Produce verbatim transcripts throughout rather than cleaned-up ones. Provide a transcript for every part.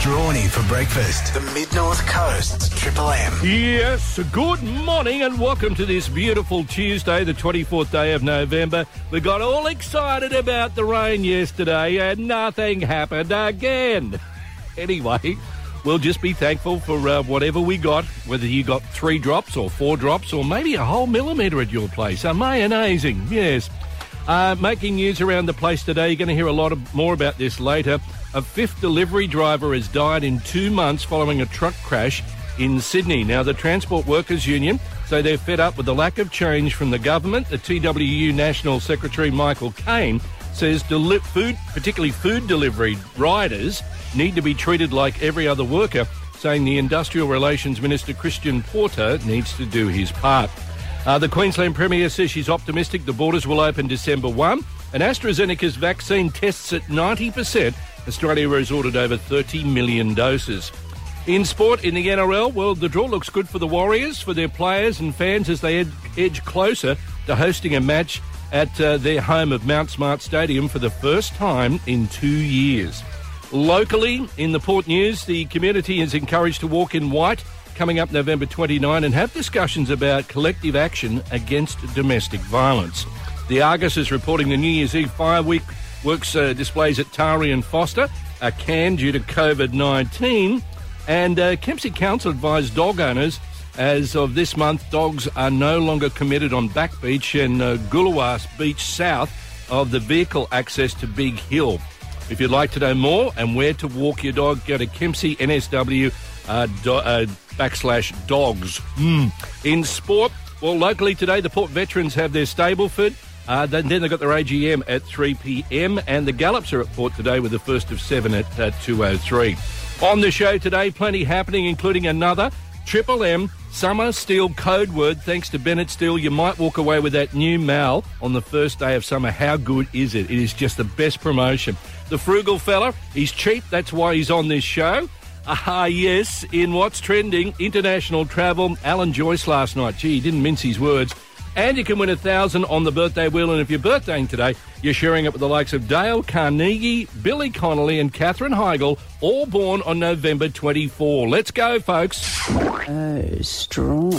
Strawny for breakfast. The Mid-North Coast's Triple M. Yes, good morning and welcome to this beautiful Tuesday, the twenty-fourth day of November. We got all excited about the rain yesterday and nothing happened again. Anyway, we'll just be thankful for uh, whatever we got, whether you got three drops or four drops or maybe a whole millimetre at your place. Amazing, yes. Uh, making news around the place today. You're going to hear a lot of, more about this later. A fifth delivery driver has died in two months following a truck crash in Sydney. Now, the Transport Workers Union say they're fed up with the lack of change from the government. The T W U National Secretary Michael Caine says deli- food, particularly food delivery riders, need to be treated like every other worker, saying the Industrial Relations Minister Christian Porter needs to do his part. Uh, the Queensland Premier says she's optimistic the borders will open December first, and AstraZeneca's vaccine tests at ninety percent. Australia has ordered over thirty million doses. In sport, in the N R L, well, the draw looks good for the Warriors, for their players and fans as they ed- edge closer to hosting a match at uh, their home of Mount Smart Stadium for the first time in two years. Locally, in the Port News, the community is encouraged to walk in white coming up November twenty-ninth and have discussions about collective action against domestic violence. The Argus is reporting the New Year's Eve fireworks uh, displays at Tari and Foster are canned due to covid nineteen, and uh, Kempsey Council advised dog owners as of this month dogs are no longer permitted on Back Beach and uh, Goolawahs Beach south of the vehicle access to Big Hill. If you'd like to know more and where to walk your dog, go to Kempsey N S W uh, do, uh, backslash dogs. Mm. In sport, well, locally today, the Port Veterans have their Stableford. Uh, then, then they've got their A G M at three p.m. and the Gallops are at Port today with the first of seven at uh, two oh three. On the show today, plenty happening, including another Triple M Summer Steel code word. Thanks to Bennett Steel, you might walk away with that new Mal on the first day of summer. How good is it? It is just the best promotion. The frugal fella, he's cheap, that's why he's on this show. Ah, yes, in what's trending, international travel, Alan Joyce last night. Gee, he didn't mince his words. And you can win a thousand on the birthday wheel, and if you're birthdaying today, you're sharing it with the likes of Dale Carnegie, Billy Connolly and Katherine Heigl, all born on November twenty-fourth. Let's go, folks. Oh, strong.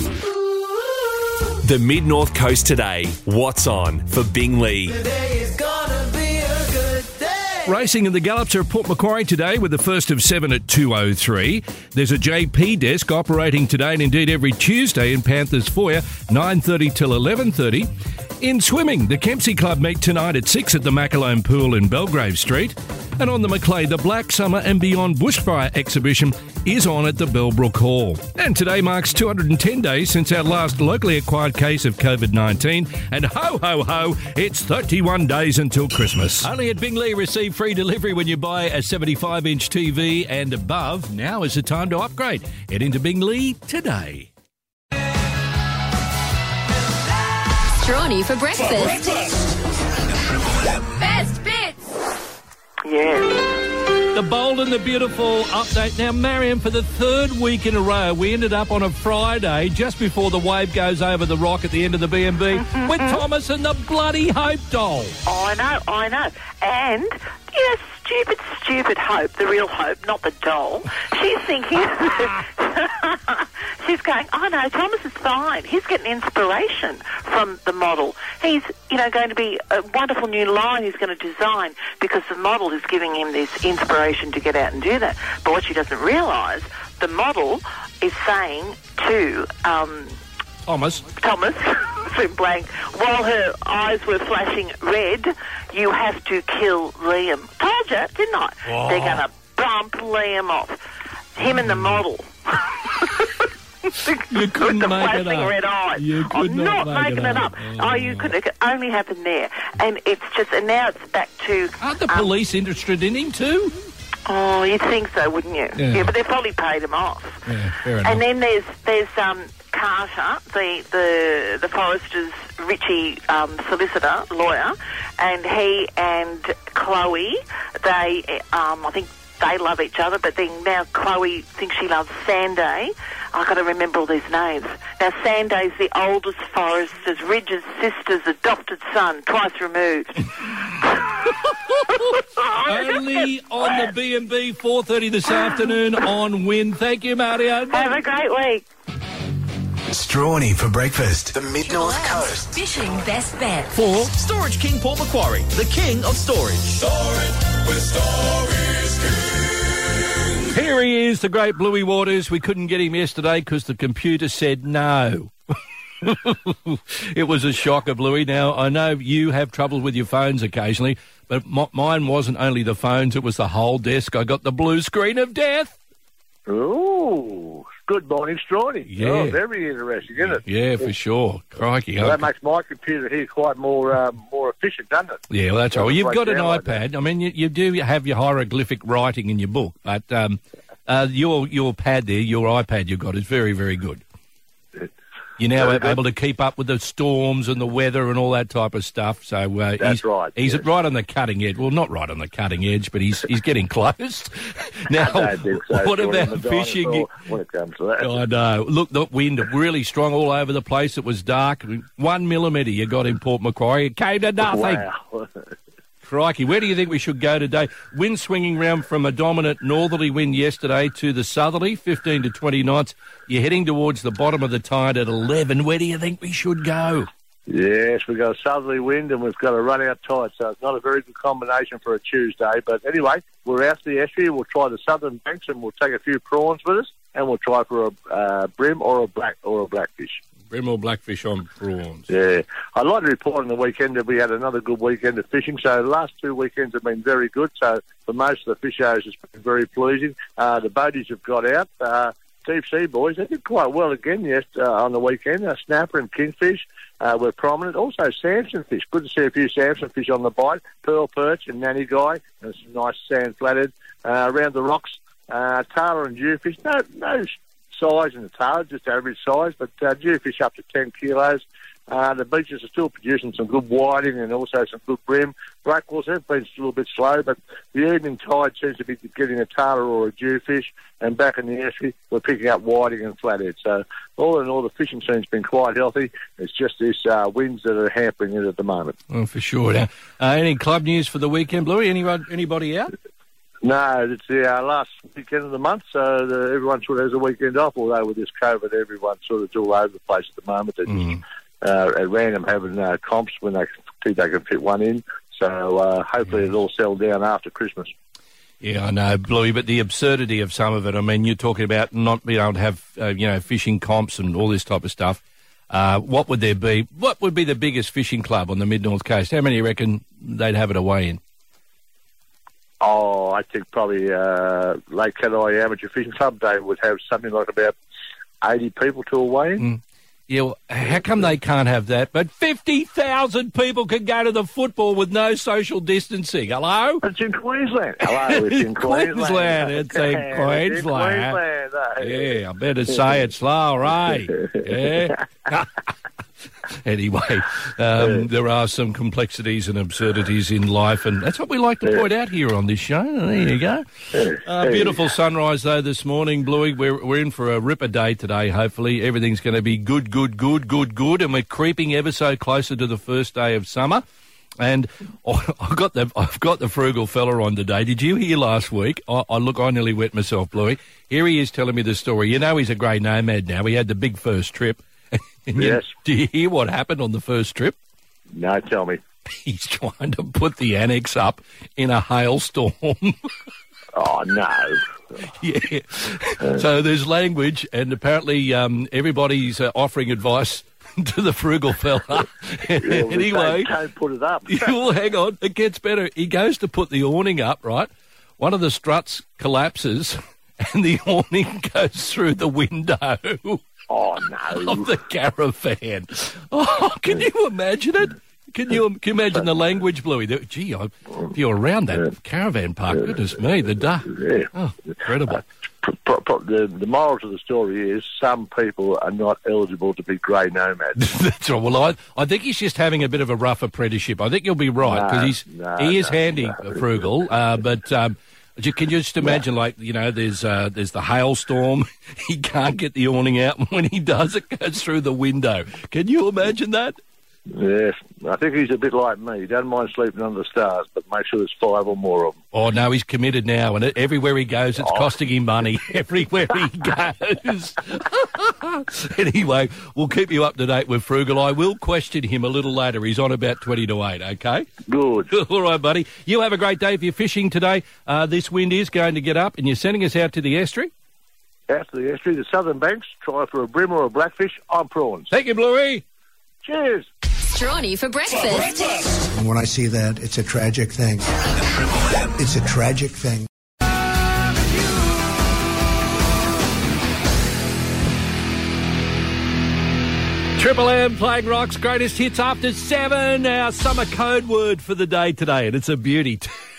The Mid-North Coast today. What's on for Bingley? Today is gonna be a good day. Racing in the Gallops are at Port Macquarie today with the first of seven at two oh three. There's a J P desk operating today and indeed every Tuesday in Panthers Foyer, nine thirty till eleven thirty. In swimming, the Kempsey Club meet tonight at six at the Macalone Pool in Belgrave Street. And on the Macleay, the Black Summer and Beyond Bushfire exhibition is on at the Bellbrook Hall. And today marks two hundred ten days since our last locally acquired case of covid nineteen. And ho, ho, ho, it's thirty-one days until Christmas. Only at Bingley, receive free delivery when you buy a seventy-five inch T V and above. Now is the time to upgrade. Head into Bingley today. Strawny for breakfast. Best bits. Yeah. The bold and the beautiful update. Now, Marion, for the third week in a row, we ended up on a Friday just before the wave goes over the rock at the end of the B and B with Thomas and the bloody Hope doll. I know, I know. And, you know, stupid, stupid Hope, the real Hope, not the doll. She's thinking, she's going, oh no, Thomas is fine. He's getting inspiration from the model. He's, you know, going to be a wonderful new line he's going to design because the model is giving him this inspiration to get out and do that. But what she doesn't realise, the model is saying to um, Thomas, Thomas, blank, while her eyes were flashing red, you have to kill Liam. Told you, didn't I? Oh. They're going to bump Liam off. Him and the model. You couldn't With the make it flashing up. red eyes. You could I'm not not, make making it it up. up. Oh, Oh. you could. It could only happen there. And it's just, and now it's back to... Aren't the um, police interested in him too? Oh, you'd think so, wouldn't you? Yeah. Yeah, but they've probably paid him off. Yeah, fair enough. And then there's there's um, Carter, the the the Foresters Richie um, solicitor lawyer, and he and Chloe, they um, I think they love each other, but then now Chloe thinks she loves Sanday. I've got to remember all these names. Now Sanday's the oldest Foresters, Ridge's sister's adopted son, twice removed. Only on the B and B, four thirty this afternoon on Win. Thank you, Mario. Have a great week. Strawny for breakfast. The Mid-North Coast. Fishing best bet. Four. Storage King Paul Macquarie, the king of storage. Storage with Storage King. Here he is, the great Bluey Waters. We couldn't get him yesterday because the computer said no. It was a shocker, Bluey. Now, I know you have trouble with your phones occasionally, but m- mine wasn't only the phones, it was the whole desk. I got the blue screen of death. Ooh, good morning, Strawny. Yeah. Oh, very interesting, isn't it? Yeah, for sure. Crikey. Well, that makes my computer here quite more uh, more efficient, doesn't it? Yeah, well, that's right. Well, you've got an Like iPad. I mean, you, you do have your hieroglyphic writing in your book, but um, uh, your your pad there, your iPad you've got is very, very good. You're now Very good. able to keep up with the storms and the weather and all that type of stuff. So uh, That's he's, right, He's yes. right on the cutting edge. Well, not right on the cutting edge, but he's he's getting close. Now, I don't think so, what Strawny. about I'm a fishing? dinosaur when it comes to that. I know. Look, the wind really strong all over the place. It was dark. One millimetre you got in Port Macquarie. It came to nothing. Wow. Crikey, where do you think we should go today? Wind swinging round from a dominant northerly wind yesterday to the southerly, fifteen to twenty knots. You're heading towards the bottom of the tide at eleven. Where do you think we should go? Yes, we've got a southerly wind and we've got a run-out tide, so it's not a very good combination for a Tuesday. But anyway, we're out to the estuary. We'll try the southern banks and we'll take a few prawns with us, and we'll try for a uh, brim or a black or a blackfish. Brim or blackfish on prawns. Yeah. I'd like to report on the weekend that we had another good weekend of fishing. So the last two weekends have been very good. So for most of the fishers, it's been very pleasing. Uh, the boaties have got out. Uh, deep sea boys, they did quite well again yes, uh, on the weekend. Uh, snapper and kingfish uh, were prominent. Also Samson fish. Good to see a few Samson fish on the bite. Pearl perch and nanny guy. And some nice sand flathead. Uh, around the rocks, uh, tailor and jewfish. No, no size in the tail, just average size, but uh, jewfish up to ten kilos. Uh, the beaches are still producing some good whiting and also some good brim. Blackwells have been still a bit slow, but the evening tide seems to be getting a tailor or a jewfish, and back in the estuary we're picking up whiting and flathead. So all in all, the fishing scene's been quite healthy. It's just these uh, winds that are hampering it at the moment. Oh, for sure. Now, uh, any club news for the weekend, Bluey? Anybody, anybody out? No, it's the uh, last weekend of the month, so the, everyone sort of has a weekend off, although with this COVID, everyone sort of is all over the place at the moment. They're Mm. just uh, at random having uh, comps when they think they can fit one in. So uh, hopefully it'll all settle down after Christmas. Yeah, I know, Bluey, but the absurdity of some of it, I mean, you're talking about not being able to have, uh, you know, fishing comps and all this type of stuff. Uh, what would there be? What would be the biggest fishing club on the Mid-North Coast? How many you reckon they'd have it away in? Oh, I think probably uh, Lake Kenai Amateur Fishing Club, they would have something like about eighty people to away in. Mm. Yeah, well, how come they can't have that? But fifty thousand people can go to the football with no social distancing. Hello? It's in Queensland. Hello, it's in Queensland. Queensland. It's in It's Queensland. in Queensland. eh? Yeah, I better say it slow, right? Yeah. Anyway, um, there are some complexities and absurdities in life, and that's what we like to point out here on this show. There you go. Uh, beautiful sunrise, though, this morning, Bluey. We're, we're in for a ripper day today, hopefully. Everything's going to be good, good, good, good, good, and we're creeping ever so closer to the first day of summer. And oh, I've got the I've got the frugal fella on today. Did you hear last week? I, I look, I nearly wet myself, Bluey. Here he is telling me the story. You know he's a grey nomad now. He had the big first trip. And you, Yes. do you hear what happened on the first trip? No, tell me. He's trying to put the annex up in a hailstorm. Oh, no. Yeah. So there's language, and apparently um, everybody's uh, offering advice to the frugal fella. Yeah, Anyway, Don't, don't put it up. well, hang on, it gets better. He goes to put the awning up, right? One of the struts collapses, and the awning goes through the window. Oh, no. Of the caravan. Oh, can you imagine it? Can you, can you imagine the language, Bluey? The- Gee, I, if you're around that caravan park, goodness me, the duh. Yeah. Oh, incredible. Pro- pro- The, the moral to the story is some people are not eligible to be grey nomads. That's right. Well, I, I think he's just having a bit of a rough apprenticeship. I think you'll be right, because No, he's no, he is no, handy, no. frugal, uh, but... Um, You- Can you just imagine, like, you know, there's uh, there's the hailstorm. He can't get the awning out, and when he does, it goes through the window. Can you imagine that? Yes, I think he's a bit like me. He doesn't mind sleeping under the stars, but make sure there's five or more of them. Oh, no, he's committed now, and everywhere he goes, it's oh. costing him money. Everywhere he goes. Anyway, we'll keep you up to date with Frugal. I will question him a little later. He's on about twenty to eight, okay? Good. All right, buddy. You have a great day for your fishing today. Uh, this wind is going to get up, and you're sending us out to the estuary? Out to the estuary, the Southern Banks. Try for a brim or a blackfish. I'm prawns. Thank you, Bluey. Cheers. Strawny for breakfast. And when I see that, it's a tragic thing. It's a tragic thing. Triple M playing Rock's greatest hits after seven. Our summer code word for the day today, and it's a beauty.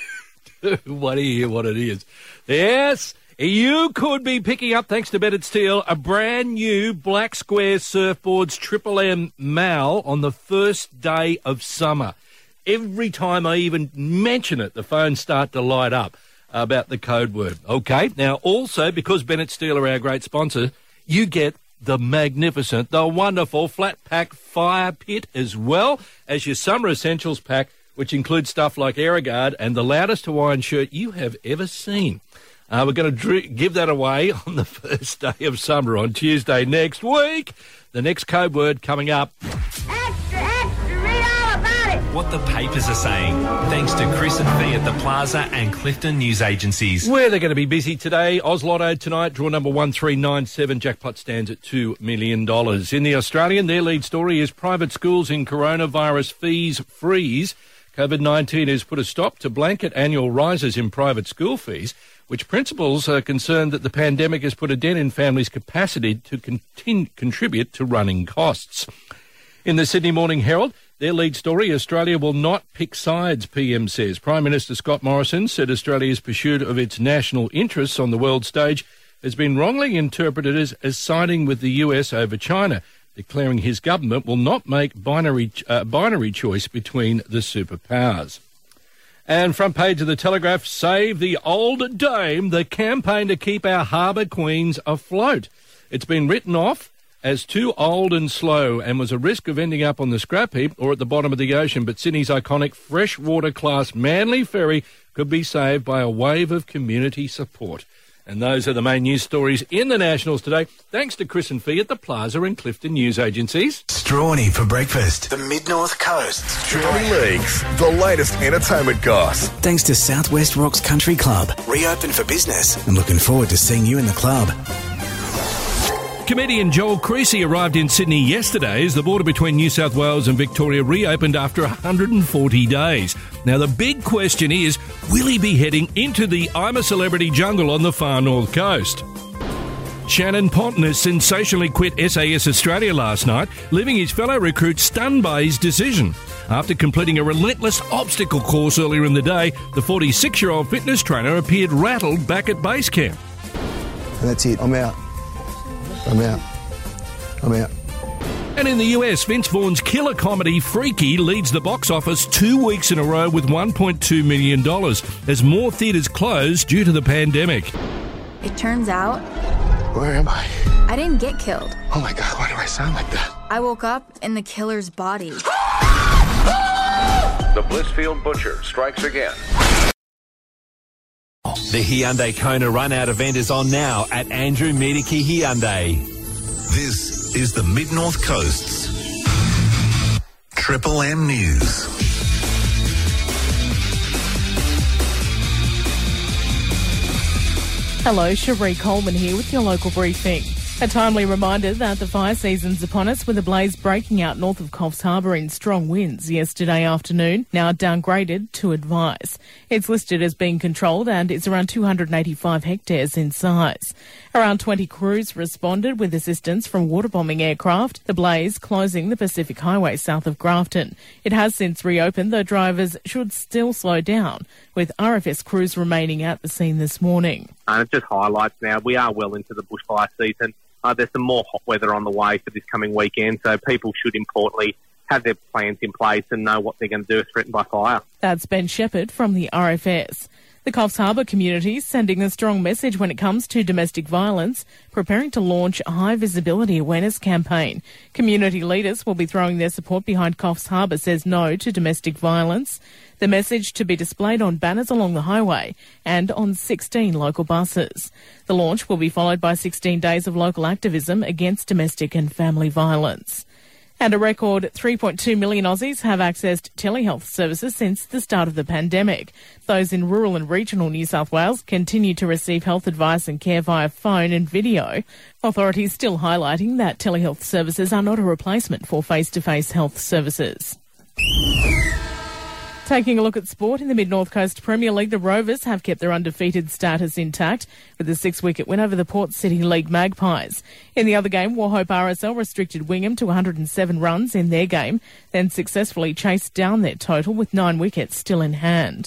What do you hear what it is? Yes, you could be picking up, thanks to Bennett Steel, a brand new Black Square Surfboards Triple M Mal on the first day of summer. Every time I even mention it, the phones start to light up about the code word. Okay, now also, because Bennett Steel are our great sponsor, you get the magnificent, the wonderful Flat Pack Fire Pit as well as your Summer Essentials Pack, which includes stuff like Aerogard and the loudest Hawaiian shirt you have ever seen. Uh, we're going to dr- give that away on the first day of summer on Tuesday next week. The next code word coming up. Extra, extra, read all about it. What the papers are saying, thanks to Chris and Fee at the Plaza and Clifton News Agencies. Where they're going to be busy today. Oz Lotto tonight, draw number one three nine seven. Jackpot stands at two million dollars. In the Australian, their lead story is private schools in coronavirus fees freeze. COVID nineteen has put a stop to blanket annual rises in private school fees, which principals are concerned that the pandemic has put a dent in families' capacity to continue, contribute to running costs. In the Sydney Morning Herald, their lead story, Australia will not pick sides, P M says. Prime Minister Scott Morrison said Australia's pursuit of its national interests on the world stage has been wrongly interpreted as, as siding with the U S over China, declaring his government will not make binary uh, binary choice between the superpowers. And front page of the Telegraph, Save the Old Dame, the campaign to keep our harbour queens afloat. It's been written off as too old and slow and was a risk of ending up on the scrap heap or at the bottom of the ocean, but Sydney's iconic freshwater class Manly Ferry could be saved by a wave of community support. And those are the main news stories in the Nationals today, thanks to Chris and Fee at the Plaza and Clifton News Agencies. Strawny for breakfast. The Mid-North Coast's Strawny Leagues, the latest entertainment goss. Thanks to Southwest Rocks Country Club. Reopen for business. I'm looking forward to seeing you in the club. Comedian Joel Creasy arrived in Sydney yesterday as the border between New South Wales and Victoria reopened after one hundred forty days. Now, the big question is, will he be heading into the I'm a Celebrity jungle on the far north coast? Shannon Ponton sensationally quit S A S Australia last night, leaving his fellow recruits stunned by his decision. After completing a relentless obstacle course earlier in the day, the forty-six-year-old fitness trainer appeared rattled back at base camp. And that's it. I'm out. I'm out. I'm out. And in the U S, Vince Vaughn's killer comedy Freaky leads the box office two weeks in a row with one point two million dollars as more theatres close due to the pandemic. It turns out... Where am I? I didn't get killed. Oh my God, why do I sound like that? I woke up in the killer's body. The Blissfield Butcher strikes again. The Hyundai Kona Run-Out event is on now at Andrew Medicare Hyundai. This is the Mid-North Coast's Triple M News. Hello, Cherie Coleman here with your local briefing. A timely reminder that the fire season's upon us, with a blaze breaking out north of Coffs Harbour in strong winds yesterday afternoon, now downgraded to advise. It's listed as being controlled and is around two hundred eighty-five hectares in size. Around twenty crews responded with assistance from waterbombing aircraft, the blaze closing the Pacific Highway south of Grafton. It has since reopened, though drivers should still slow down, with R F S crews remaining at the scene this morning. And it just highlights now we are well into the bushfire season. Uh, there's some more hot weather on the way for this coming weekend, so people should importantly have their plans in place and know what they're going to do if threatened by fire. That's Ben Shepherd from the R F S. The Coffs Harbour community is sending a strong message when it comes to domestic violence, preparing to launch a high visibility awareness campaign. Community leaders will be throwing their support behind Coffs Harbour Says No to Domestic Violence. The message to be displayed on banners along the highway and on sixteen local buses. The launch will be followed by sixteen days of local activism against domestic and family violence. And a record three point two million Aussies have accessed telehealth services since the start of the pandemic. Those in rural and regional New South Wales continue to receive health advice and care via phone and video. Authorities still highlighting that telehealth services are not a replacement for face-to-face health services. Taking a look at sport in the Mid-North Coast Premier League, the Rovers have kept their undefeated status intact with a six-wicket win over the Port City League Magpies. In the other game, Warhope R S L restricted Wingham to one hundred seven runs in their game, then successfully chased down their total with nine wickets still in hand.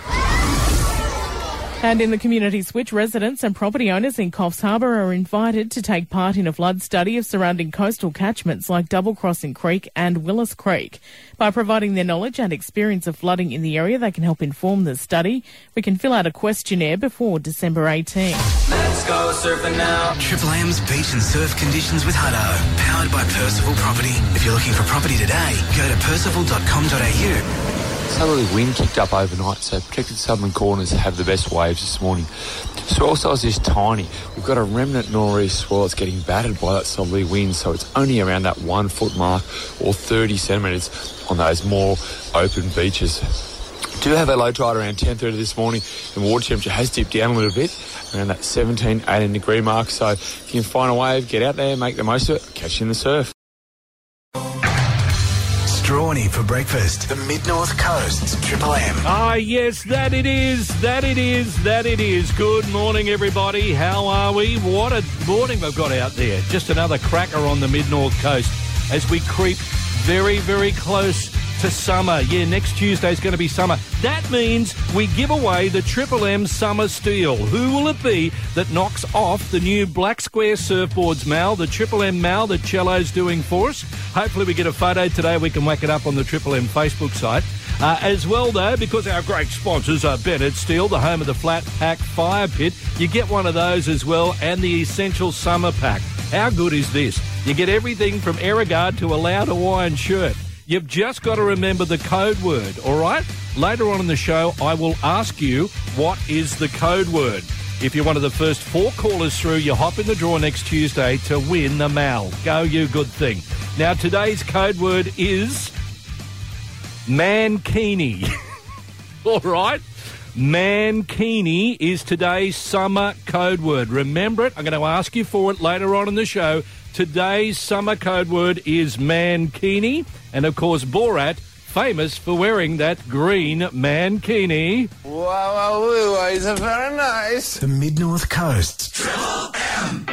And in the Community Switch, residents and property owners in Coffs Harbour are invited to take part in a flood study of surrounding coastal catchments like Double Crossing Creek and Willis Creek. By providing their knowledge and experience of flooding in the area, they can help inform the study. We can fill out a questionnaire before December eighteenth. Let's go surfing now. Triple M's beach and surf conditions with Hutto. Powered by Percival Property. If you're looking for property today, go to percival dot com dot a u. Southerly wind kicked up overnight, so protected southern corners have the best waves this morning. Swell size is tiny. We've got a remnant nor'east swell that's getting battered by that southerly wind, so it's only around that one foot mark or thirty centimetres on those more open beaches. Do have a low tide around ten thirty this morning, and water temperature has dipped down a little bit, around that seventeen, eighteen degree mark. So if you can find a wave, get out there, make the most of it, catch you in the surf. Strawny for breakfast. The Mid-North Coast's Triple M. Ah, yes, that it is, that it is, that it is. Good morning, everybody. How are we? What a morning we've got out there. Just another cracker on the Mid-North Coast as we creep very, very close to summer. Yeah, next Tuesday is going to be summer. That means we give away the Triple M Summer Steal. Who will it be that knocks off the new Black Square Surfboards, Mal, the Triple M Mal that Cello's doing for us? Hopefully we get a photo today. We can whack it up on the Triple M Facebook site. Uh, as well, though, because our great sponsors are Bennett Steel, the home of the Flat Pack Fire Pit, you get one of those as well, and the Essential Summer Pack. How good is this? You get everything from Aerogard to a loud Hawaiian shirt. You've just got to remember the code word, all right? Later on in the show, I will ask you what is the code word. If you're one of the first four callers through, you hop in the draw next Tuesday to win the Mal. Go, you good thing. Now, today's code word is mankini. All right? Mankini is today's summer code word. Remember it. I'm going to ask you for it later on in the show. Today's summer code word is mankini. And, of course, Borat, famous for wearing that green mankini. Wow, wow, wow, is it very nice? The Mid-North Coast's Triple M.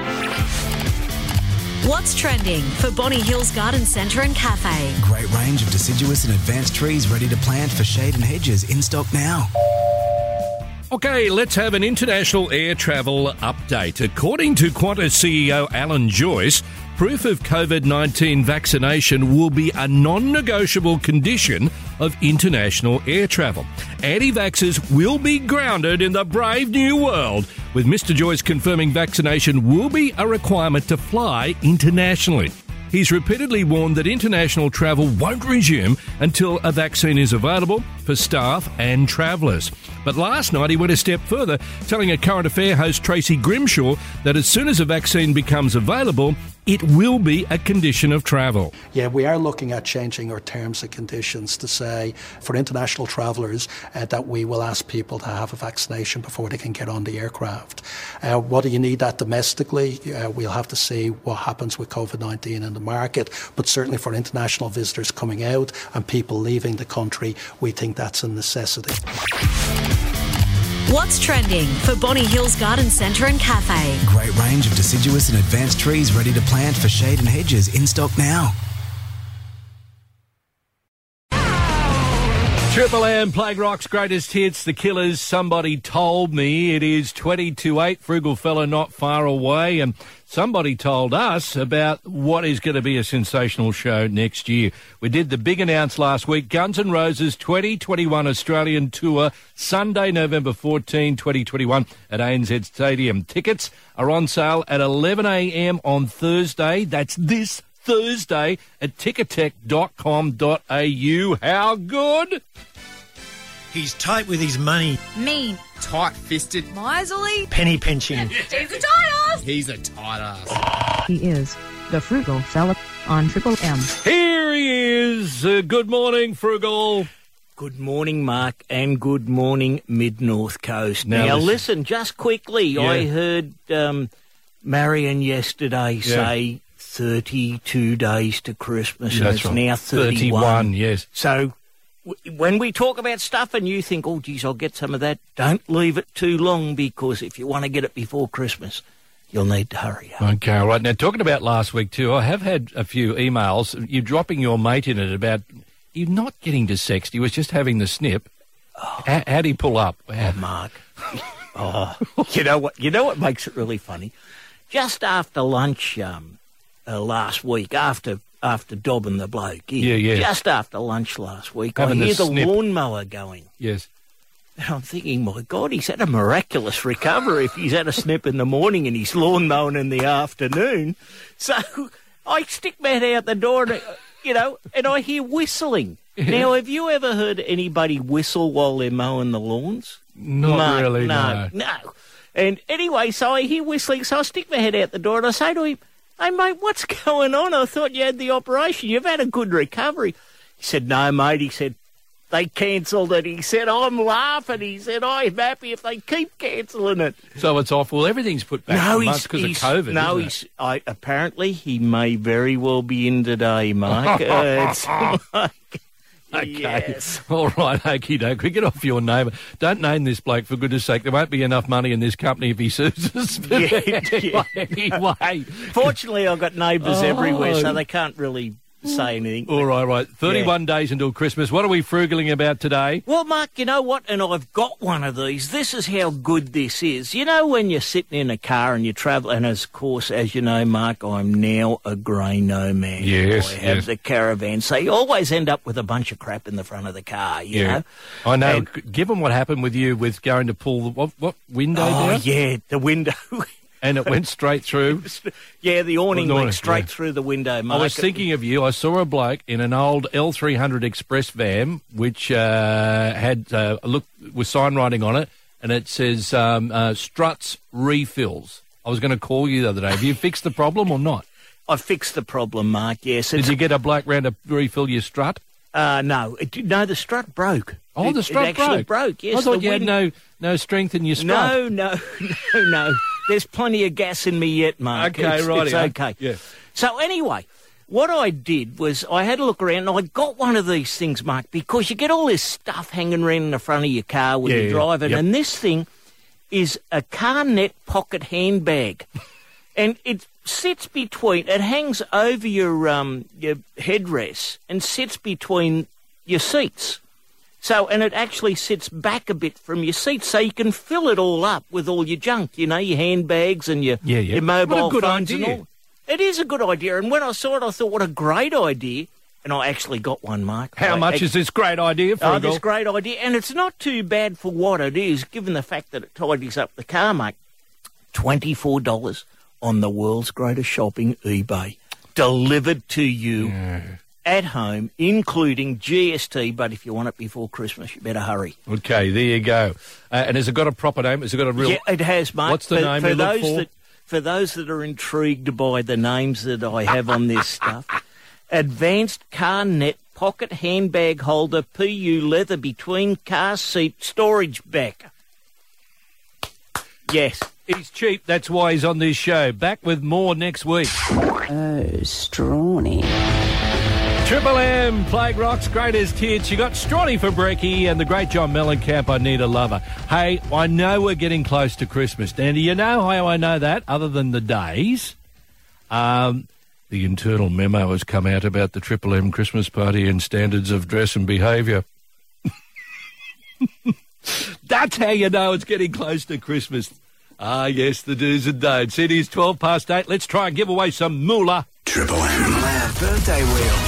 What's trending for Bonnie Hills Garden Centre and Cafe? Great range of deciduous and advanced trees ready to plant for shade and hedges in stock now. Okay, let's have an international air travel update. According to Qantas C E O Alan Joyce, proof of COVID nineteen vaccination will be a non-negotiable condition of international air travel. Anti-vaxxers will be grounded in the brave new world, with Mister Joyce confirming vaccination will be a requirement to fly internationally. He's repeatedly warned that international travel won't resume until a vaccine is available for staff and travellers. But last night he went a step further, telling a Current Affair host Tracy Grimshaw that as soon as a vaccine becomes available, it will be a condition of travel. Yeah, we are looking at changing our terms and conditions to say for international travellers uh, that we will ask people to have a vaccination before they can get on the aircraft. Uh, what do you need that domestically? Uh, we'll have to see what happens with COVID nineteen in the market, but certainly for international visitors coming out and people leaving the country, we think that's a necessity. What's trending for Bonnie Hills Garden Centre and Cafe? Great range of deciduous and advanced trees ready to plant for shade and hedges in stock now. Triple M, Plague Rock's greatest hits, The Killers, Somebody Told Me. It is twenty to eight, Frugal Fella not far away, and somebody told us about what is going to be a sensational show next year. We did the big announce last week, Guns N' Roses twenty twenty-one Australian Tour, Sunday, November fourteenth, twenty twenty-one at A N Z Stadium. Tickets are on sale at eleven a m on Thursday. That's this Thursday at ticketek dot com dot a u. How good? He's tight with his money. Mean. Tight-fisted. Miserly. Penny pinching. He's a tight ass. He's a tight ass. He is the Frugal Fella on Triple M. Here he is. Uh, good morning, Frugal. Good morning, Mark, and good morning, Mid-North Coast. Now, Now, listen. listen, just quickly, Yeah. I heard um, Marion yesterday Yeah. say thirty-two days to Christmas, and That's it's right. now thirty-one. thirty-one, yes. So w- when we talk about stuff and you think, oh, geez, I'll get some of that, don't leave it too long, because if you want to get it before Christmas, you'll need to hurry up. Okay, all right. Now, talking about last week too, I have had a few emails. You're dropping your mate in it about you not getting to sex. He was just having the snip. Oh. How, how'd he pull up? Oh, Mark. oh, you know what? You know what makes it really funny? Just after lunch um, uh, last week, after after dobbing the bloke, in, Yeah, yeah. just after lunch last week, Having I the hear the snip. lawnmower going. Yes. And I'm thinking, my God, he's had a miraculous recovery if he's had a snip in the morning and he's lawn mowing in the afternoon. So I stick my head out the door, and, uh, you know, and I hear whistling. Now, have you ever heard anybody whistle while they're mowing the lawns? Not Mark, really, no. no. No. And anyway, so I hear whistling, so I stick my head out the door and I say to him, hey, mate, what's going on? I thought you had the operation. You've had a good recovery. He said, no, mate. He said, they cancelled it. He said, I'm laughing. He said, I'm happy if they keep cancelling it. So it's off. Well, everything's put back No, for months he's because of he's- COVID. No, isn't he's I, apparently he may very well be in today, Mark. Uh, it's like, Okay. yes. All right, okie doke. We get off your name. Don't name this bloke, for goodness sake. There won't be enough money in this company if he sues us. But Yeah, yeah. anyway. Fortunately, I've got neighbours Oh. everywhere, so they can't really say anything. All right, right. thirty-one days until Christmas. What are we frugaling about today? Well, Mark, you know what? And I've got one of these. This is how good this is. You know when you're sitting in a car and you travel, and of course, as you know, Mark, I'm now a grey nomad. Yes, I have yes. the caravan, so you always end up with a bunch of crap in the front of the car, you Yeah. know? I know. And- G- Given what happened with you with going to pull the what, what window Oh, down? yeah, the window. And it went straight through. Yeah, the awning The awning, went straight yeah. through the window, Mark. I was thinking of you. I saw a bloke in an old L three hundred Express van, which uh, had uh, a look with sign writing on it, and it says um, uh, Struts Refills. I was going to call you the other day. Have you fixed the problem or not? I fixed the problem, Mark, yes. Did It's- you get a bloke round to refill your strut? Uh, no, it, no, the strut broke. Oh, It- the strut it actually broke. broke. Yes, I thought the you had wind- no no strength in your strut. No, no, no, no. There's plenty of gas in me yet, Mark. Okay, it's, righty, It's eh? okay. Yeah. So anyway, what I did was I had a look around and I got one of these things, Mark, because you get all this stuff hanging around in the front of your car when Yeah, you're yeah, driving, yep. and this thing is a CarNet pocket handbag. And it sits between, it hangs over your um, your headrest and sits between your seats. So, and it actually sits back a bit from your seat, so you can fill it all up with all your junk, you know, your handbags and your, Yeah, yeah. your mobile What a good phones idea. and all. It is a good idea, and when I saw it, I thought, what a great idea, and I actually got one, Mark. How I, much I, is this great idea for Oh, a this great idea, and it's not too bad for what it is, given the fact that it tidies up the car, Mark. twenty-four dollars on the world's greatest shopping eBay, delivered to you at home, including G S T, but if you want it before Christmas, you better hurry. Okay, there you go. Uh, and has it got a proper name? Has it got a real... Yeah, it has, Mark. What's the for, name for you look those for? That, for those that are intrigued by the names that I have on this stuff, Advanced CarNet Pocket Handbag Holder P U Leather Between Car Seat Storage Back. Yes. He's cheap, that's why he's on this show. Back with more next week. Oh, Strawny. Triple M, Plague Rock's greatest hits. You got Strawny for Brecky and the great John Mellencamp, I Need a Lover. Hey, I know we're getting close to Christmas. Now, do you know how I know that, other than the days? Um, the internal memo has come out about the Triple M Christmas party and standards of dress and behaviour. That's how you know it's getting close to Christmas. Ah, yes, the do's and don'ts. It is twelve past eight. Let's try and give away some moolah. Triple M. Triple M birthday wheel.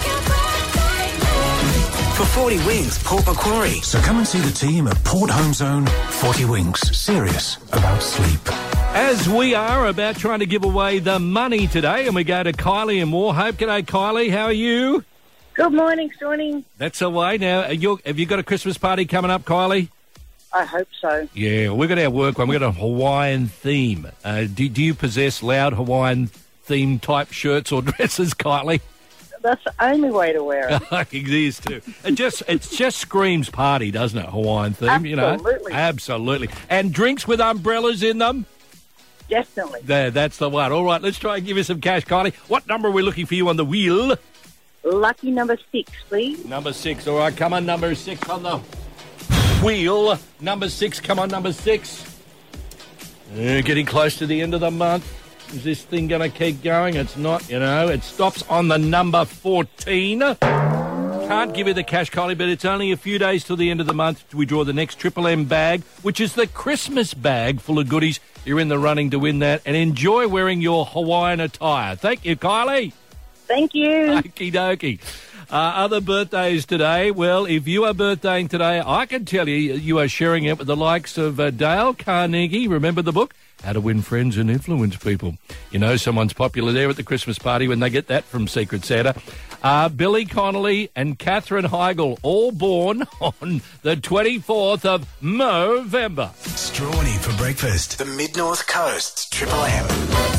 For forty wings, Port Macquarie. So come and see the team at Port Home Zone. forty Winks. Serious about sleep. As we are about trying to give away the money today, and we go to Kylie in Warhope. G'day, Kylie. How are you? Good morning, Stormy. That's the way. Now, are you, have you got a Christmas party coming up, Kylie? I hope so. Yeah, we've got our work one. We've got a Hawaiian theme. Uh, do, do you possess loud Hawaiian theme type shirts or dresses, Kylie? That's the only way to wear it. It is too. It just it just screams party, doesn't it? Hawaiian theme, Absolutely. you know. Absolutely. And drinks with umbrellas in them. Definitely. There, that's the one. All right, let's try and give you some cash, Kylie. What number are we looking for you on the wheel? Lucky number six, please. Number six. All right, come on, number six on the wheel. Number six, come on, number six. Uh, getting close to the end of the month. Is this thing going to keep going? It's not, you know. It stops on the number fourteen. Can't give you the cash, Kylie, but it's only a few days till the end of the month. We draw the next Triple M bag, which is the Christmas bag full of goodies. You're in the running to win that, and enjoy wearing your Hawaiian attire. Thank you, Kylie. Thank you. Okie dokie. Uh, other birthdays today. Well, if you are birthdaying today, I can tell you you are sharing it with the likes of uh, Dale Carnegie. Remember the book? How to Win Friends and Influence People. You know someone's popular there at the Christmas party when they get that from Secret Santa. Uh, Billy Connolly and Katherine Heigl, all born on the twenty-fourth of November. Strawny for breakfast. The Mid-North Coast. Triple M.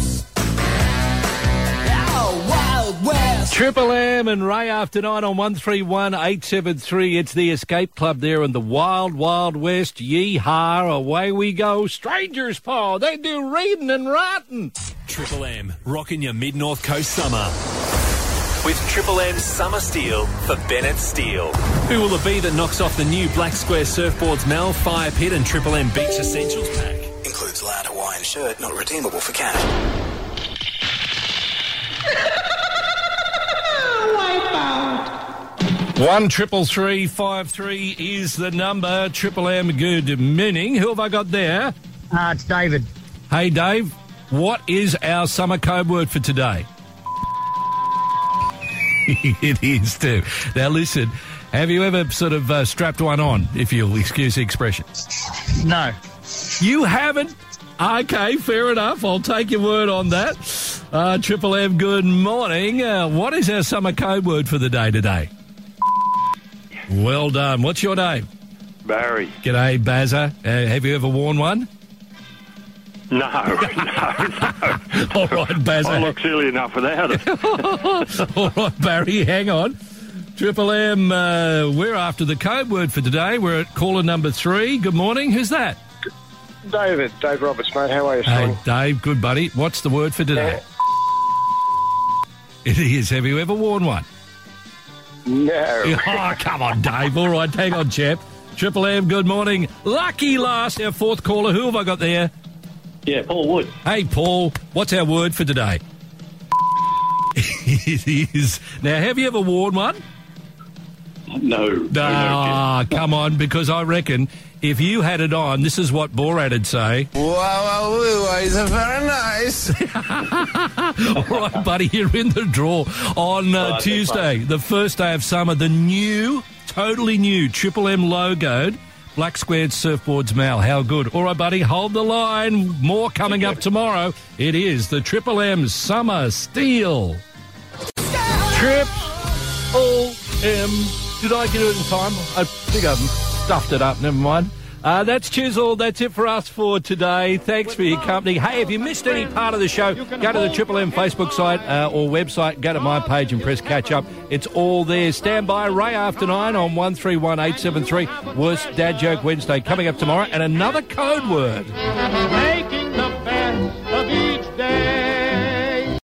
Wild West. Triple M and Ray after nine on one three one eight seven three. It's the Escape Club there in the Wild, Wild West. Yee-haw, away we go. Strangers, Paul, they do reading and writing. Triple M, rocking your Mid-North Coast summer. With Triple M's Summer Steel for Bennett Steel. Who will it be that knocks off the new Black Square Surfboards Mel, Fire Pit and Triple M Beach Essentials pack? Includes loud Hawaiian shirt, not redeemable for cash. One triple three five three is the number. Triple M, good morning. Who have I got there? Uh, it's David. Hey, Dave. What is our summer code word for today? It is too. Now, listen. Have you ever sort of uh, strapped one on, if you'll excuse the expression? No. You haven't? Okay, fair enough. I'll take your word on that. Uh, Triple M, good morning. Uh, what is our summer code word for the day today? Well done. What's your name? Barry. G'day, Bazza. Uh, have you ever worn one? No, no, no. All right, Bazza. I look silly enough without it. All right, Barry, hang on. Triple M, uh, we're after the code word for today. We're at caller number three. Good morning. Who's that? David. Dave Roberts, mate. How are you, Hey, son? Dave, good buddy. What's the word for today? It is. Have you ever worn one? No. Oh, come on, Dave. All right, hang on, chap. Triple M, good morning. Lucky last, our fourth caller. Who have I got there? Yeah, Paul Wood. Hey, Paul. What's our word for today? It is. Now, have you ever worn one? No. Ah, no, come on, because I reckon if you had it on, this is what Borat'd say. Wow, wow, wow, is very nice. All right, buddy, you're in the draw on uh, right, Tuesday, the first day of summer, the new, totally new Triple M logoed Black Squared Surfboards Mal. How good. All right, buddy, hold the line. More coming up tomorrow. It is the Triple M Summer Steel. Triple M. Did I get it in time? I think I've stuffed it up. Never mind. Uh, that's Chisel. That's it for us for today. Thanks for your company. Hey, if you missed any part of the show, go to the Triple M Facebook site uh, or website. Go to my page and press catch up. It's all there. Stand by. Ray after nine on one three one eight seven three. Worst Dad Joke Wednesday coming up tomorrow, and another code word.